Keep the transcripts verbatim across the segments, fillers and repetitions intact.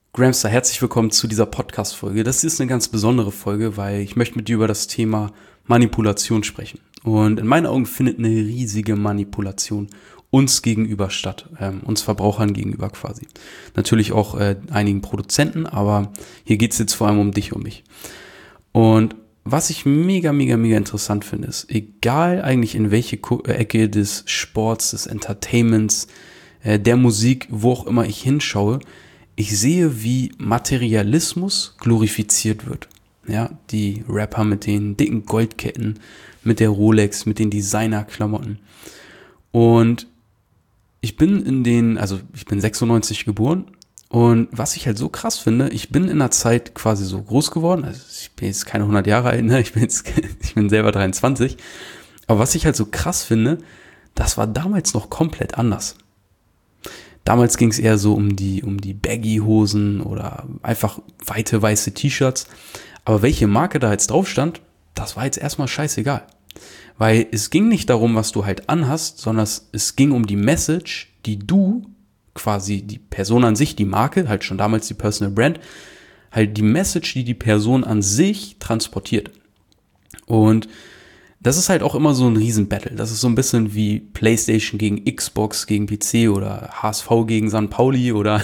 Gramster, herzlich willkommen zu dieser Podcast-Folge. Das ist eine ganz besondere Folge, weil ich möchte mit dir über das Thema Manipulation sprechen. Und in meinen Augen findet eine riesige Manipulation uns gegenüber statt, ähm, uns Verbrauchern gegenüber quasi. Natürlich auch äh, einigen Produzenten, aber hier geht es jetzt vor allem um dich, um mich. Und was ich mega, mega, mega interessant finde, ist, egal eigentlich in welche Ko- äh, Ecke des Sports, des Entertainments, äh, der Musik, wo auch immer ich hinschaue, ich sehe, wie Materialismus glorifiziert wird. Ja, die Rapper mit den dicken Goldketten, mit der Rolex, mit den Designerklamotten. Und ich bin in den, also ich bin sechsundneunzig geboren und was ich halt so krass finde, ich bin in einer Zeit quasi so groß geworden, also ich bin jetzt keine hundert Jahre alt, ne? ich bin jetzt, ich bin selber dreiundzwanzig, aber was ich halt so krass finde, das war damals noch komplett anders. Damals ging es eher so um die, um die Baggy-Hosen oder einfach weite weiße T-Shirts. Aber welche Marke da jetzt drauf stand, das war jetzt erstmal scheißegal. Weil es ging nicht darum, was du halt anhast, sondern es, es ging um die Message, die du, quasi die Person an sich, die Marke, halt schon damals die Personal Brand, halt die Message, die die Person an sich transportiert. Und das ist halt auch immer so ein Riesen-Battle. Das ist so ein bisschen wie PlayStation gegen Xbox gegen P C oder H S V gegen Sankt Pauli oder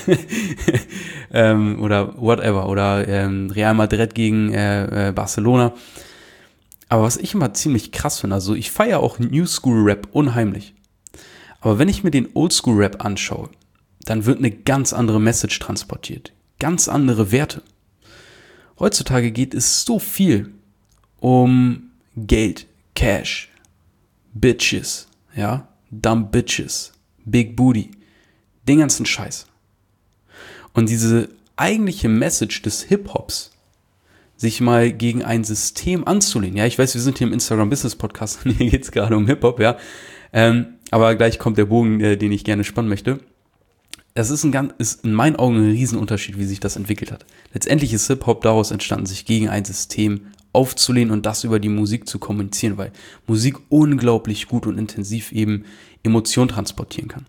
ähm, oder whatever oder ähm, Real Madrid gegen äh, äh, Barcelona. Aber was ich immer ziemlich krass finde, also ich feiere auch New School Rap unheimlich. Aber wenn ich mir den Old School Rap anschaue, dann wird eine ganz andere Message transportiert. Ganz andere Werte. Heutzutage geht es so viel um Geld, Cash, Bitches, ja, Dumb Bitches, Big Booty, den ganzen Scheiß. Und diese eigentliche Message des Hip-Hops, sich mal gegen ein System anzulehnen, ja, ich weiß, wir sind hier im Instagram-Business-Podcast und hier geht es gerade um Hip-Hop, ja, ähm, aber gleich kommt der Bogen, äh, den ich gerne spannen möchte. Das ist, ein ganz, ist in meinen Augen ein Riesenunterschied, wie sich das entwickelt hat. Letztendlich ist Hip-Hop daraus entstanden, sich gegen ein System aufzulehnen und das über die Musik zu kommunizieren, weil Musik unglaublich gut und intensiv eben Emotionen transportieren kann.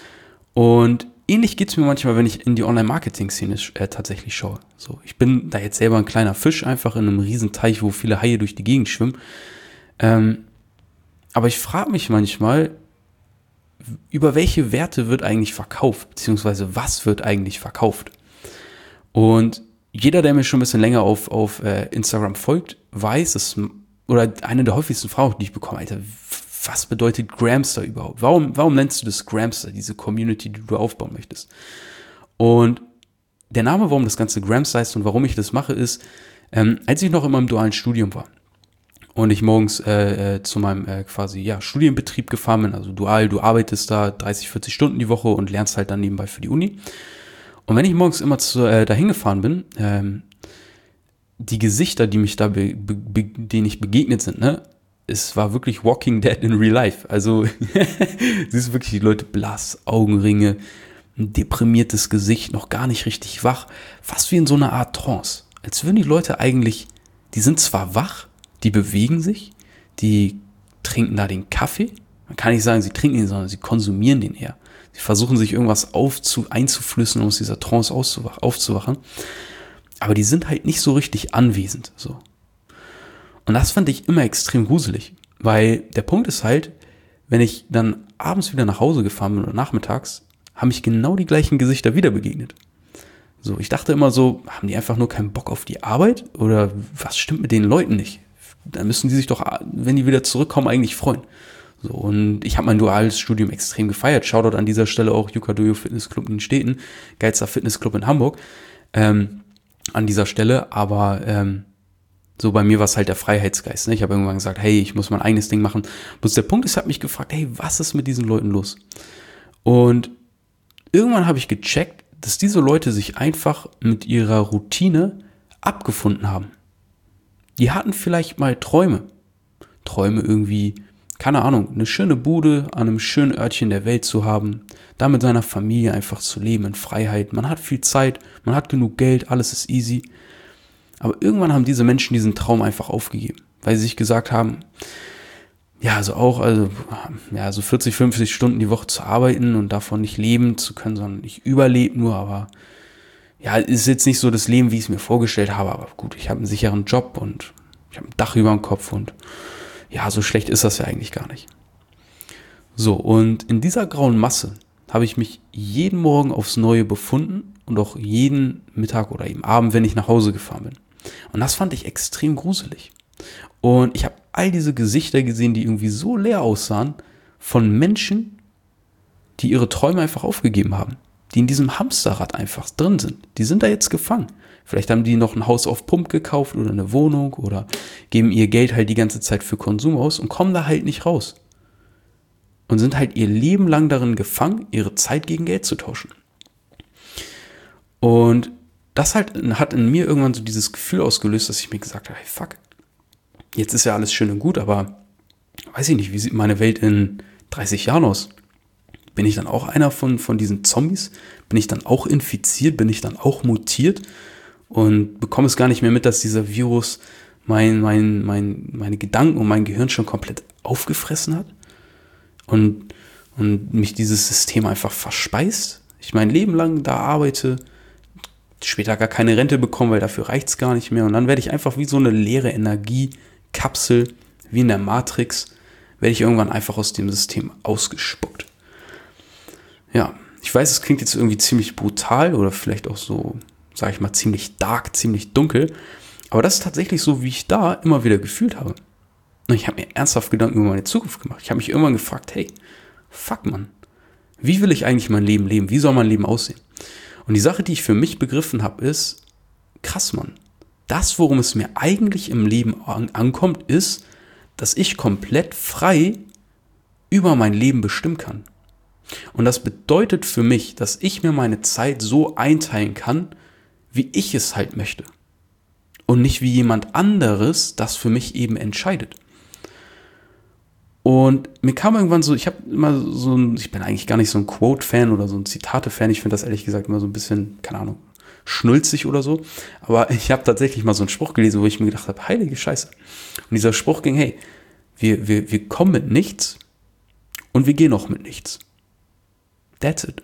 Und ähnlich geht es mir manchmal, wenn ich in die Online-Marketing-Szene äh, tatsächlich schaue. So, ich bin da jetzt selber ein kleiner Fisch, einfach in einem riesen Teich, wo viele Haie durch die Gegend schwimmen. Ähm, aber ich frage mich manchmal, über welche Werte wird eigentlich verkauft, beziehungsweise was wird eigentlich verkauft? Und jeder, der mir schon ein bisschen länger auf, auf äh, Instagram folgt, weiß, dass, oder eine der häufigsten Fragen, die ich bekomme, Alter, was bedeutet Gramster überhaupt? Warum, warum nennst du das Gramster, diese Community, die du aufbauen möchtest? Und der Name, warum das Ganze Gramster heißt und warum ich das mache, ist, ähm, als ich noch in meinem dualen Studium war und ich morgens äh, äh, zu meinem äh, quasi ja Studienbetrieb gefahren bin, also dual, du arbeitest da dreißig, vierzig Stunden die Woche und lernst halt dann nebenbei für die Uni. Und wenn ich morgens immer zu, äh, dahin gefahren bin, ähm, die Gesichter, die mich da, be, be, be, denen ich begegnet sind, ne, es war wirklich Walking Dead in Real Life. Also siehst du wirklich die Leute blass, Augenringe, ein deprimiertes Gesicht, noch gar nicht richtig wach, fast wie in so einer Art Trance. Als würden die Leute eigentlich, die sind zwar wach, die bewegen sich, die trinken da den Kaffee. Man kann nicht sagen, sie trinken ihn, sondern sie konsumieren den eher. Sie versuchen sich irgendwas aufzu, einzuflößen, um aus dieser Trance auszuwach, aufzuwachen. Aber die sind halt nicht so richtig anwesend. So. Und das fand ich immer extrem gruselig. Weil der Punkt ist halt, wenn ich dann abends wieder nach Hause gefahren bin oder nachmittags, haben mich genau die gleichen Gesichter wieder begegnet. So, ich dachte immer so, haben die einfach nur keinen Bock auf die Arbeit? Oder was stimmt mit den Leuten nicht? Dann müssen die sich doch, wenn die wieder zurückkommen, eigentlich freuen. So, und ich habe mein duales Studium extrem gefeiert. Shoutout an dieser Stelle auch Yukadoyo Fitnessclub in den Städten, geilster Fitnessclub in Hamburg, ähm, an dieser Stelle. Aber ähm, so bei mir war es halt der Freiheitsgeist. Ne? Ich habe irgendwann gesagt, hey, ich muss mein eigenes Ding machen. Bloß der Punkt ist, ich habe mich gefragt, hey, was ist mit diesen Leuten los? Und irgendwann habe ich gecheckt, dass diese Leute sich einfach mit ihrer Routine abgefunden haben. Die hatten vielleicht mal Träume. Träume irgendwie, keine Ahnung, eine schöne Bude an einem schönen Örtchen der Welt zu haben, da mit seiner Familie einfach zu leben in Freiheit. Man hat viel Zeit, man hat genug Geld, alles ist easy. Aber irgendwann haben diese Menschen diesen Traum einfach aufgegeben, weil sie sich gesagt haben, ja, also auch, also, ja, so vierzig, fünfzig Stunden die Woche zu arbeiten und davon nicht leben zu können, sondern ich überlebe nur, aber ja, ist jetzt nicht so das Leben, wie ich es mir vorgestellt habe, aber gut, ich habe einen sicheren Job und ich habe ein Dach über dem Kopf und ja, so schlecht ist das ja eigentlich gar nicht. So, und in dieser grauen Masse habe ich mich jeden Morgen aufs Neue befunden und auch jeden Mittag oder eben Abend, wenn ich nach Hause gefahren bin. Und das fand ich extrem gruselig. Und ich habe all diese Gesichter gesehen, die irgendwie so leer aussahen, von Menschen, die ihre Träume einfach aufgegeben haben, die in diesem Hamsterrad einfach drin sind. Die sind da jetzt gefangen. Vielleicht haben die noch ein Haus auf Pump gekauft oder eine Wohnung oder geben ihr Geld halt die ganze Zeit für Konsum aus und kommen da halt nicht raus. Und sind halt ihr Leben lang darin gefangen, ihre Zeit gegen Geld zu tauschen. Und das halt hat in mir irgendwann so dieses Gefühl ausgelöst, dass ich mir gesagt habe, hey fuck, jetzt ist ja alles schön und gut, aber weiß ich nicht, wie sieht meine Welt in dreißig Jahren aus? Bin ich dann auch einer von, von diesen Zombies? Bin ich dann auch infiziert? Bin ich dann auch mutiert? Und bekomme es gar nicht mehr mit, dass dieser Virus mein, mein, mein, meine Gedanken und mein Gehirn schon komplett aufgefressen hat? Und, und mich dieses System einfach verspeist? Ich mein Leben lang da arbeite, später gar keine Rente bekomme, weil dafür reicht es gar nicht mehr. Und dann werde ich einfach wie so eine leere Energiekapsel, wie in der Matrix, werde ich irgendwann einfach aus dem System ausgespuckt. Ja, ich weiß, es klingt jetzt irgendwie ziemlich brutal oder vielleicht auch so, sage ich mal, ziemlich dark, ziemlich dunkel. Aber das ist tatsächlich so, wie ich da immer wieder gefühlt habe. Und ich habe mir ernsthaft Gedanken über meine Zukunft gemacht. Ich habe mich irgendwann gefragt, hey, fuck man, wie will ich eigentlich mein Leben leben? Wie soll mein Leben aussehen? Und die Sache, die ich für mich begriffen habe, ist, krass Mann, das, worum es mir eigentlich im Leben an- ankommt, ist, dass ich komplett frei über mein Leben bestimmen kann. Und das bedeutet für mich, dass ich mir meine Zeit so einteilen kann, wie ich es halt möchte. Und nicht wie jemand anderes das für mich eben entscheidet. Und mir kam irgendwann so, ich habe immer so ein, ich bin eigentlich gar nicht so ein Quote-Fan oder so ein Zitate-Fan, ich finde das ehrlich gesagt immer so ein bisschen, keine Ahnung, schnulzig oder so. Aber ich habe tatsächlich mal so einen Spruch gelesen, wo ich mir gedacht habe, heilige Scheiße. Und dieser Spruch ging, hey, wir, wir, wir kommen mit nichts und wir gehen auch mit nichts. That's it.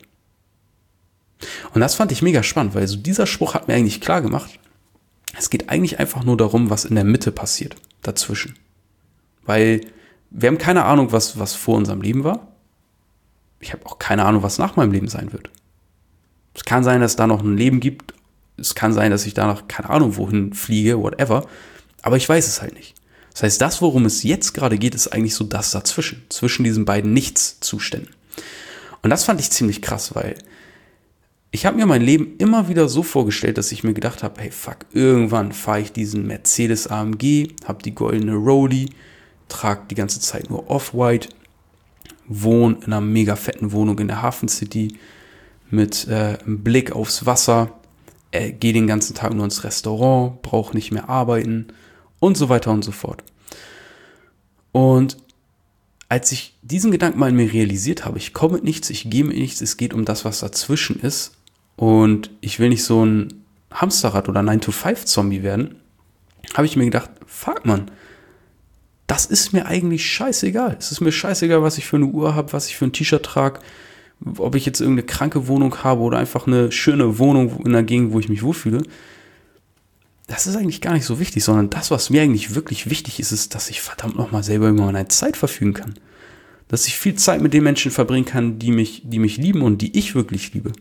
Und das fand ich mega spannend, weil so dieser Spruch hat mir eigentlich klar gemacht, es geht eigentlich einfach nur darum, was in der Mitte passiert, dazwischen. Weil wir haben keine Ahnung, was, was vor unserem Leben war. Ich habe auch keine Ahnung, was nach meinem Leben sein wird. Es kann sein, dass es da noch ein Leben gibt. Es kann sein, dass ich danach keine Ahnung wohin fliege, whatever. Aber ich weiß es halt nicht. Das heißt, das, worum es jetzt gerade geht, ist eigentlich so das dazwischen. Zwischen diesen beiden Nichts-Zuständen. Und das fand ich ziemlich krass, weil ich habe mir mein Leben immer wieder so vorgestellt, dass ich mir gedacht habe, hey fuck, irgendwann fahre ich diesen Mercedes A M G, habe die goldene Rolli, trage die ganze Zeit nur Off-White, wohne in einer mega fetten Wohnung in der Hafen City mit äh, einem Blick aufs Wasser, äh, gehe den ganzen Tag nur ins Restaurant, brauche nicht mehr arbeiten und so weiter und so fort. Und als ich diesen Gedanken mal in mir realisiert habe, ich komme mit nichts, ich gehe mit nichts, es geht um das, was dazwischen ist und ich will nicht so ein Hamsterrad oder nine to five Zombie werden, habe ich mir gedacht, fuck man, das ist mir eigentlich scheißegal. Es ist mir scheißegal, was ich für eine Uhr habe, was ich für ein T-Shirt trage, ob ich jetzt irgendeine kranke Wohnung habe oder einfach eine schöne Wohnung in der Gegend, wo ich mich wohlfühle. Das ist eigentlich gar nicht so wichtig, sondern das, was mir eigentlich wirklich wichtig ist, ist, dass ich verdammt nochmal selber über meine Zeit verfügen kann. Dass ich viel Zeit mit den Menschen verbringen kann, die mich, die mich lieben und die ich wirklich liebe.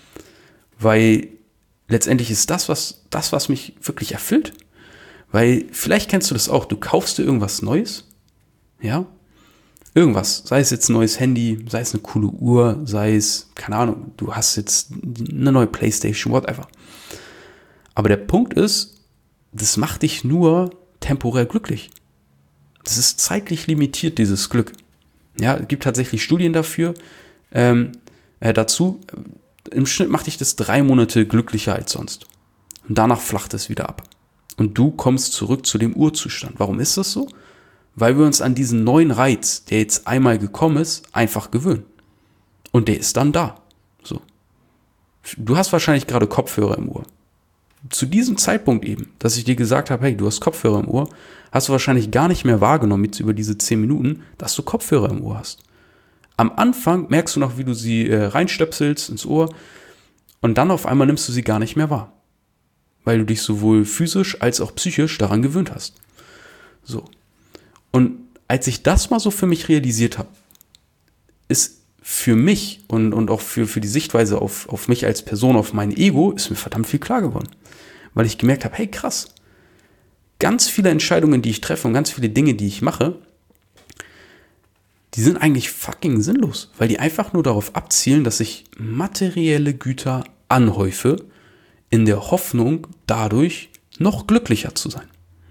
Weil letztendlich ist das, was, das, was mich wirklich erfüllt. Weil vielleicht kennst du das auch, du kaufst dir irgendwas Neues, ja, irgendwas, sei es jetzt ein neues Handy, sei es eine coole Uhr, sei es, keine Ahnung, du hast jetzt eine neue Playstation, whatever. Aber der Punkt ist, das macht dich nur temporär glücklich. Das ist zeitlich limitiert, dieses Glück. Ja, es gibt tatsächlich Studien dafür, ähm, äh, dazu, im Schnitt macht dich das drei Monate glücklicher als sonst. Und danach flacht es wieder ab. Und du kommst zurück zu dem Urzustand. Warum ist das so? Weil wir uns an diesen neuen Reiz, der jetzt einmal gekommen ist, einfach gewöhnen. Und der ist dann da. So. Du hast wahrscheinlich gerade Kopfhörer im Ohr. Zu diesem Zeitpunkt eben, dass ich dir gesagt habe, hey, du hast Kopfhörer im Ohr, hast du wahrscheinlich gar nicht mehr wahrgenommen, jetzt über diese zehn Minuten, dass du Kopfhörer im Ohr hast. Am Anfang merkst du noch, wie du sie äh, reinstöpselst ins Ohr Und dann auf einmal nimmst du sie gar nicht mehr wahr, weil du dich sowohl physisch als auch psychisch daran gewöhnt hast. So. Und als ich das mal so für mich realisiert habe, ist für mich und, und auch für, für die Sichtweise auf, auf mich als Person, auf mein Ego, ist mir verdammt viel klar geworden. Weil ich gemerkt habe, hey krass, ganz viele Entscheidungen, die ich treffe und ganz viele Dinge, die ich mache, die sind eigentlich fucking sinnlos, weil die einfach nur darauf abzielen, dass ich materielle Güter anhäufe, in der Hoffnung, dadurch noch glücklicher zu sein.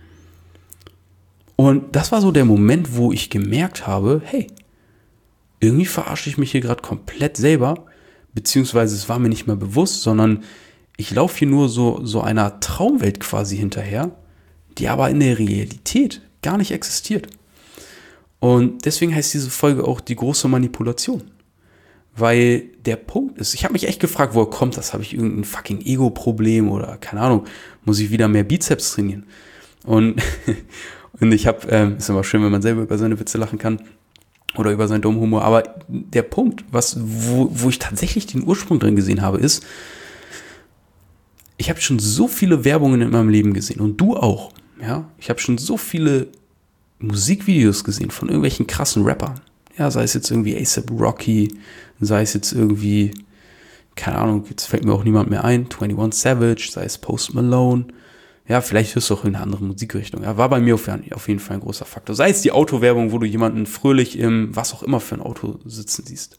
Und das war so der Moment, wo ich gemerkt habe, hey, irgendwie verarsche ich mich hier gerade komplett selber, beziehungsweise es war mir nicht mehr bewusst, sondern ich laufe hier nur so, so einer Traumwelt quasi hinterher, die aber in der Realität gar nicht existiert. Und deswegen heißt diese Folge auch die große Manipulation. Weil der Punkt ist, ich habe mich echt gefragt, woher kommt das? Habe ich irgendein fucking Ego-Problem oder keine Ahnung, muss ich wieder mehr Bizeps trainieren? Und, und ich habe, ähm, ist immer schön, wenn man selber über seine Witze lachen kann oder über seinen dummen Humor. Aber der Punkt, was, wo, wo ich tatsächlich den Ursprung drin gesehen habe, ist, ich habe schon so viele Werbungen in meinem Leben gesehen und du auch. Ja, ich habe schon so viele Musikvideos gesehen von irgendwelchen krassen Rappern. Ja, sei es jetzt irgendwie A$AP Rocky, sei es jetzt irgendwie, keine Ahnung, jetzt fällt mir auch niemand mehr ein, einundzwanzig Savage, sei es Post Malone. Ja, vielleicht hörst du auch in eine andere Musikrichtung. Ja, war bei mir auf, auf jeden Fall ein großer Faktor. Sei es die Autowerbung, wo du jemanden fröhlich im, was auch immer für ein Auto sitzen siehst.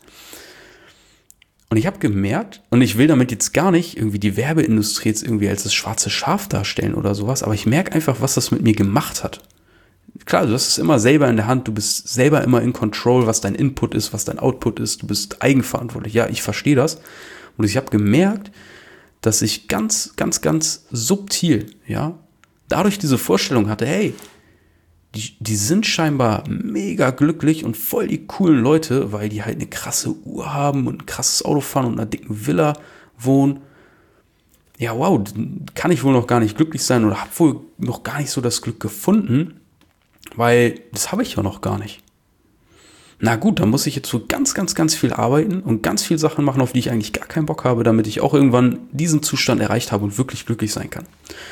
Und ich habe gemerkt, und ich will damit jetzt gar nicht irgendwie die Werbeindustrie jetzt irgendwie als das schwarze Schaf darstellen oder sowas, aber ich merke einfach, was das mit mir gemacht hat. Klar, du hast es immer selber in der Hand, du bist selber immer in Control, was dein Input ist, was dein Output ist, du bist eigenverantwortlich. Ja, ich verstehe das. Und ich habe gemerkt, dass ich ganz, ganz, ganz subtil, ja, dadurch diese Vorstellung hatte, hey, die, die sind scheinbar mega glücklich und voll die coolen Leute, weil die halt eine krasse Uhr haben und ein krasses Auto fahren und in einer dicken Villa wohnen. Ja, wow, kann ich wohl noch gar nicht glücklich sein oder habe wohl noch gar nicht so das Glück gefunden, weil das habe ich ja noch gar nicht. Na gut, dann muss ich jetzt so ganz, ganz, ganz viel arbeiten und ganz viel Sachen machen, auf die ich eigentlich gar keinen Bock habe, damit ich auch irgendwann diesen Zustand erreicht habe und wirklich glücklich sein kann.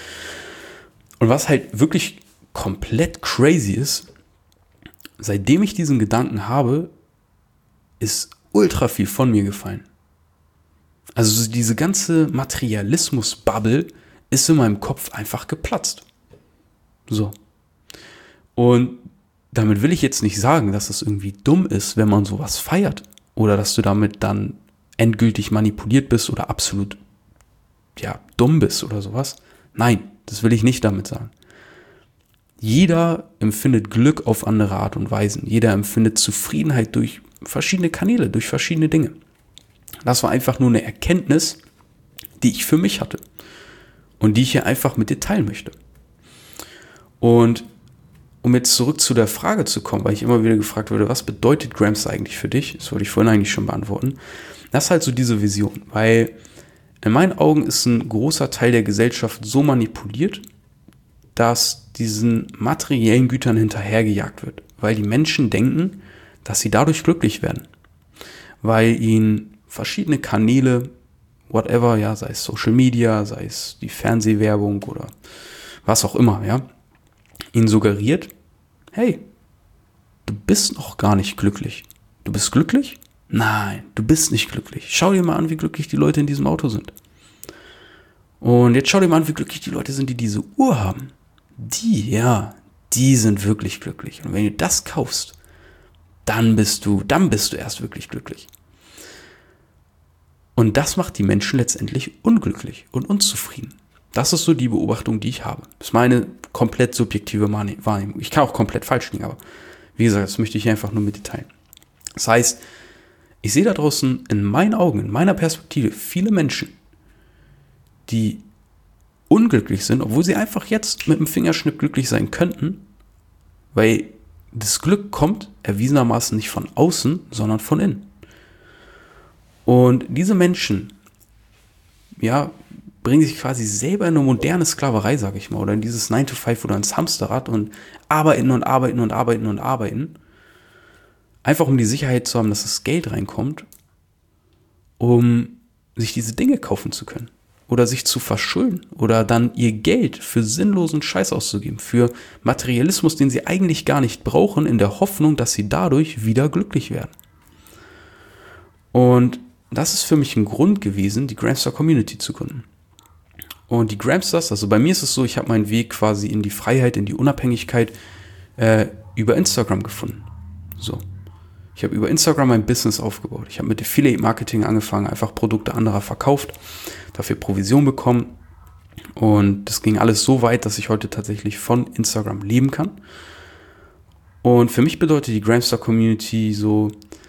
Und was halt wirklich komplett crazy ist, seitdem ich diesen Gedanken habe, ist ultra viel von mir gefallen. Also diese ganze Materialismus-Bubble ist in meinem Kopf einfach geplatzt. So. Und damit will ich jetzt nicht sagen, dass es irgendwie dumm ist, wenn man sowas feiert. Oder dass du damit dann endgültig manipuliert bist oder absolut, ja, dumm bist oder sowas. Nein, das will ich nicht damit sagen. Jeder empfindet Glück auf andere Art und Weisen. Jeder empfindet Zufriedenheit durch verschiedene Kanäle, durch verschiedene Dinge. Das war einfach nur eine Erkenntnis, die ich für mich hatte. Und die ich hier einfach mit dir teilen möchte. Und um jetzt zurück zu der Frage zu kommen, weil ich immer wieder gefragt wurde, was bedeutet Grams eigentlich für dich? Das wollte ich vorhin eigentlich schon beantworten. Das ist halt so diese Vision, weil in meinen Augen ist ein großer Teil der Gesellschaft so manipuliert, dass diesen materiellen Gütern hinterhergejagt wird, weil die Menschen denken, dass sie dadurch glücklich werden, weil ihnen verschiedene Kanäle, whatever, ja, sei es Social Media, sei es die Fernsehwerbung oder was auch immer, ja, ihnen suggeriert, hey, du bist noch gar nicht glücklich. Du bist glücklich? Nein, du bist nicht glücklich. Schau dir mal an, wie glücklich die Leute in diesem Auto sind. Und jetzt schau dir mal an, wie glücklich die Leute sind, die diese Uhr haben. Die, ja, die sind wirklich glücklich. Und wenn du das kaufst, dann bist du, dann bist du erst wirklich glücklich. Und das macht die Menschen letztendlich unglücklich und unzufrieden. Das ist so die Beobachtung, die ich habe. Das ist meine komplett subjektive Wahrnehmung. Ich kann auch komplett falsch liegen, aber wie gesagt, das möchte ich einfach nur mit dir teilen. Das heißt, ich sehe da draußen in meinen Augen, in meiner Perspektive viele Menschen, die unglücklich sind, obwohl sie einfach jetzt mit dem Fingerschnipp glücklich sein könnten, weil das Glück kommt erwiesenermaßen nicht von außen, sondern von innen. Und diese Menschen, ja, bringen sich quasi selber in eine moderne Sklaverei, sag ich mal, oder in dieses nine to five oder ins Hamsterrad und arbeiten und arbeiten und arbeiten und arbeiten, einfach um die Sicherheit zu haben, dass das Geld reinkommt, um sich diese Dinge kaufen zu können. Oder sich zu verschulden. Oder dann ihr Geld für sinnlosen Scheiß auszugeben. Für Materialismus, den sie eigentlich gar nicht brauchen, in der Hoffnung, dass sie dadurch wieder glücklich werden. Und das ist für mich ein Grund gewesen, die Gramstar Community zu gründen. Und die Gramstars, also bei mir ist es so, ich habe meinen Weg quasi in die Freiheit, in die Unabhängigkeit äh, über Instagram gefunden. So. Ich habe über Instagram mein Business aufgebaut. Ich habe mit Affiliate Marketing angefangen, einfach Produkte anderer verkauft, dafür Provision bekommen. Und das ging alles so weit, dass ich heute tatsächlich von Instagram leben kann. Und für mich bedeutet die Gramstar Community so,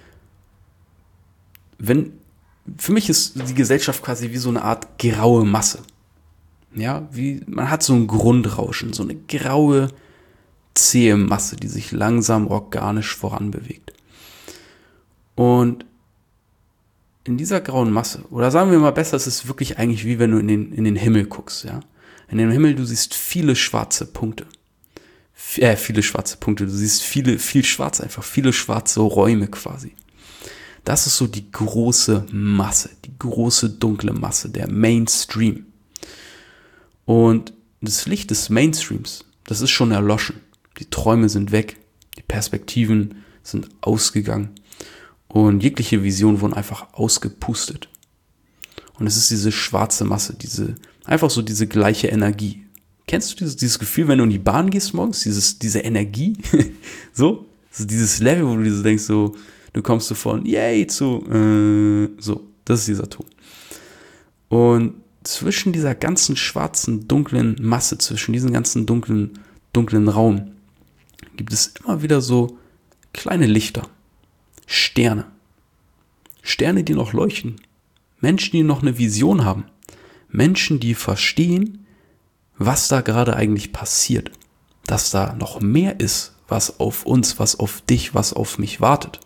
wenn, für mich ist die Gesellschaft quasi wie so eine Art graue Masse. Ja, wie, man hat so ein Grundrauschen, so eine graue, zähe Masse, die sich langsam organisch voranbewegt. Und in dieser grauen Masse, oder sagen wir mal besser, es ist wirklich eigentlich wie wenn du in den, in den Himmel guckst, ja. In den Himmel, du siehst viele schwarze Punkte. Äh, viele schwarze Punkte, du siehst viele, viel schwarz einfach, viele schwarze Räume quasi. Das ist so die große Masse, die große dunkle Masse, der Mainstream. Und das Licht des Mainstreams, das ist schon erloschen. Die Träume sind weg, die Perspektiven sind ausgegangen und jegliche Visionen wurden einfach ausgepustet. Und es ist diese schwarze Masse, diese einfach so diese gleiche Energie. Kennst du dieses, dieses Gefühl, wenn du in die Bahn gehst morgens, dieses, diese Energie? so, so dieses Level, wo du dir so denkst, so, du kommst so von yay zu äh, so, das ist dieser Ton. Und zwischen dieser ganzen schwarzen, dunklen Masse, zwischen diesem ganzen dunklen, dunklen Raum, gibt es immer wieder so kleine Lichter, Sterne. Sterne, die noch leuchten. Menschen, die noch eine Vision haben. Menschen, die verstehen, was da gerade eigentlich passiert. Dass da noch mehr ist, was auf uns, was auf dich, was auf mich wartet.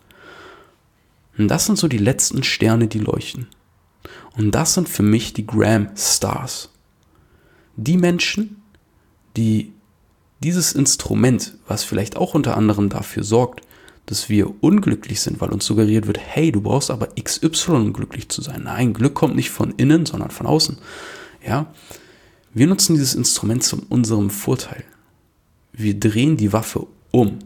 Und das sind so die letzten Sterne, die leuchten. Und das sind für mich die Gramstars. Die Menschen, die dieses Instrument, was vielleicht auch unter anderem dafür sorgt, dass wir unglücklich sind, weil uns suggeriert wird, hey, du brauchst aber X Y, um glücklich zu sein. Nein, Glück kommt nicht von innen, sondern von außen. Ja, wir nutzen dieses Instrument zu unserem Vorteil. Wir drehen die Waffe um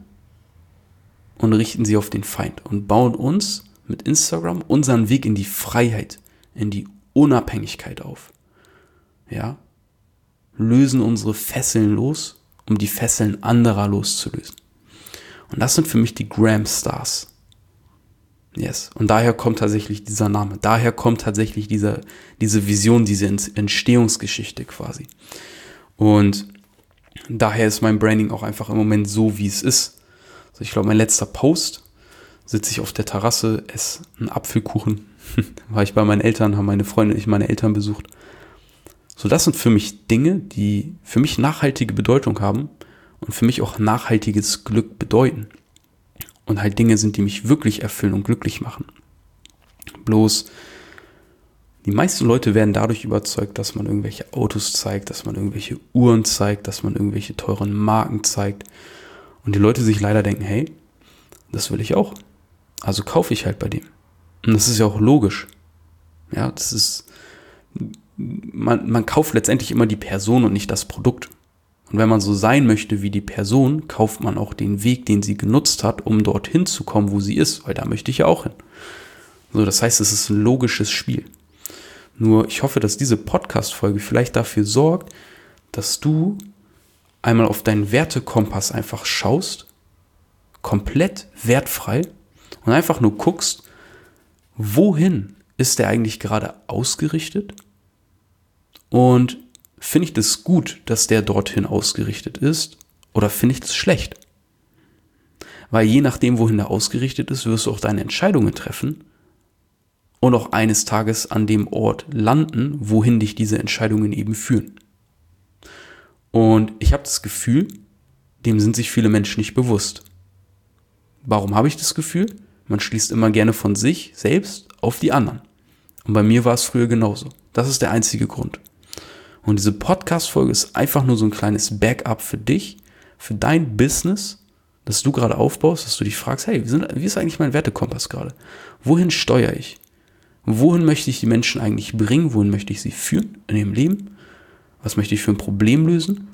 und richten sie auf den Feind und bauen uns mit Instagram unseren Weg in die Freiheit, in die Unabhängigkeit auf. Ja, lösen unsere Fesseln los, um die Fesseln anderer loszulösen. Und das sind für mich die Gramstars. Yes. Und daher kommt tatsächlich dieser Name. Daher kommt tatsächlich diese, diese Vision, diese Entstehungsgeschichte quasi. Und daher ist mein Branding auch einfach im Moment so, wie es ist. Also ich glaube, mein letzter Post, sitze ich auf der Terrasse, esse einen Apfelkuchen. War ich bei meinen Eltern, haben meine Freunde und ich meine Eltern besucht. So, das sind für mich Dinge, die für mich nachhaltige Bedeutung haben und für mich auch nachhaltiges Glück bedeuten. Und halt Dinge sind, die mich wirklich erfüllen und glücklich machen. Bloß, die meisten Leute werden dadurch überzeugt, dass man irgendwelche Autos zeigt, dass man irgendwelche Uhren zeigt, dass man irgendwelche teuren Marken zeigt. Und die Leute sich leider denken, hey, das will ich auch. Also kaufe ich halt bei dem. Und das ist ja auch logisch. Ja, das ist, man, man kauft letztendlich immer die Person und nicht das Produkt. Und wenn man so sein möchte wie die Person, kauft man auch den Weg, den sie genutzt hat, um dorthin zu kommen, wo sie ist, weil da möchte ich ja auch hin. So, das heißt, es ist ein logisches Spiel. Nur ich hoffe, dass diese Podcast-Folge vielleicht dafür sorgt, dass du einmal auf deinen Wertekompass einfach schaust, komplett wertfrei und einfach nur guckst, wohin ist der eigentlich gerade ausgerichtet? Und finde ich das gut, dass der dorthin ausgerichtet ist, oder finde ich das schlecht? Weil je nachdem, wohin der ausgerichtet ist, wirst du auch deine Entscheidungen treffen und auch eines Tages an dem Ort landen, wohin dich diese Entscheidungen eben führen. Und ich habe das Gefühl, dem sind sich viele Menschen nicht bewusst. Warum habe ich das Gefühl? Man schließt immer gerne von sich selbst auf die anderen. Und bei mir war es früher genauso. Das ist der einzige Grund. Und diese Podcast-Folge ist einfach nur so ein kleines Backup für dich, für dein Business, das du gerade aufbaust, dass du dich fragst, hey, wie ist eigentlich mein Wertekompass gerade? Wohin steuere ich? wohin möchte ich die Menschen eigentlich bringen, wohin möchte ich sie führen in ihrem Leben, was möchte ich für ein Problem lösen.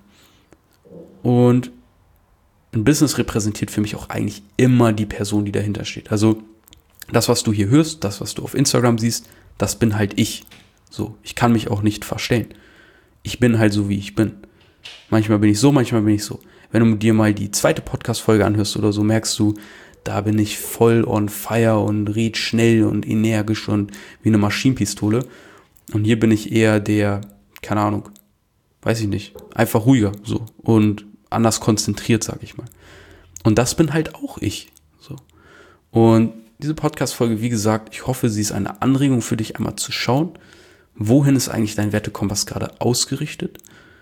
Und ein Business repräsentiert für mich auch eigentlich immer die Person, die dahinter steht. Also das, was du hier hörst, das, was du auf Instagram siehst, das bin halt ich. So, ich kann mich auch nicht verstellen. Ich bin halt so, wie ich bin. Manchmal bin ich so, manchmal bin ich so. Wenn du dir mal die zweite Podcast-Folge anhörst oder so, merkst du, da bin ich voll on fire und red schnell und energisch und wie eine Maschinenpistole. Und hier bin ich eher der, keine Ahnung, weiß ich nicht, einfach ruhiger so und anders konzentriert, sag ich mal. Und das bin halt auch ich. So. Und diese Podcast-Folge, wie gesagt, ich hoffe, sie ist eine Anregung für dich, einmal zu schauen, wohin ist eigentlich dein Wertekompass gerade ausgerichtet?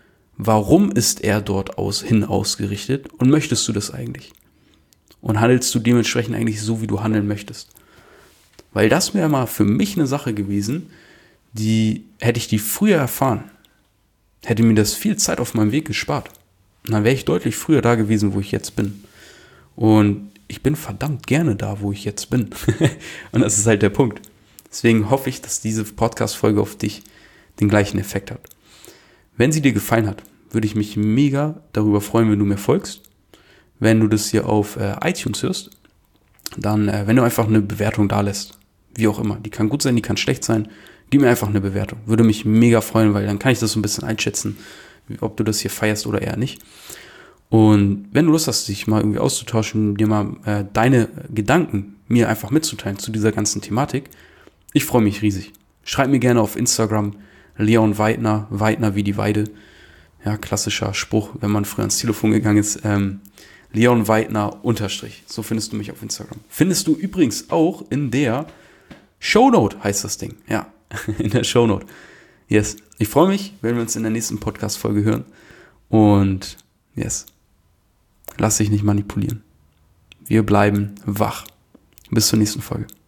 Warum ist er dort aus, hin ausgerichtet? Und möchtest du das eigentlich? Und handelst du dementsprechend eigentlich so, wie du handeln möchtest? Weil das wäre mal für mich eine Sache gewesen, die hätte ich die früher erfahren, hätte mir das viel Zeit auf meinem Weg gespart. Und dann wäre ich deutlich früher da gewesen, wo ich jetzt bin. Und ich bin verdammt gerne da, wo ich jetzt bin. Und das ist halt der Punkt. Deswegen hoffe ich, dass diese Podcast-Folge auf dich den gleichen Effekt hat. Wenn sie dir gefallen hat, würde ich mich mega darüber freuen, wenn du mir folgst. Wenn du das hier auf äh, iTunes hörst, dann, äh, wenn du einfach eine Bewertung da lässt, wie auch immer. Die kann gut sein, die kann schlecht sein. Gib mir einfach eine Bewertung. Würde mich mega freuen, weil dann kann ich das so ein bisschen einschätzen, ob du das hier feierst oder eher nicht. Und wenn du Lust hast, dich mal irgendwie auszutauschen, dir mal äh, deine Gedanken mir einfach mitzuteilen zu dieser ganzen Thematik, ich freue mich riesig. Schreib mir gerne auf Instagram Leon Weidner, Weidner wie die Weide. Ja, klassischer Spruch, wenn man früher ans Telefon gegangen ist. Ähm, Leon Weidner unterstrich. So findest du mich auf Instagram. Findest du übrigens auch in der Shownote, heißt das Ding. Ja, in der Shownote. Yes. Ich freue mich, wenn wir uns in der nächsten Podcast-Folge hören. Und yes, lass dich nicht manipulieren. Wir bleiben wach. Bis zur nächsten Folge.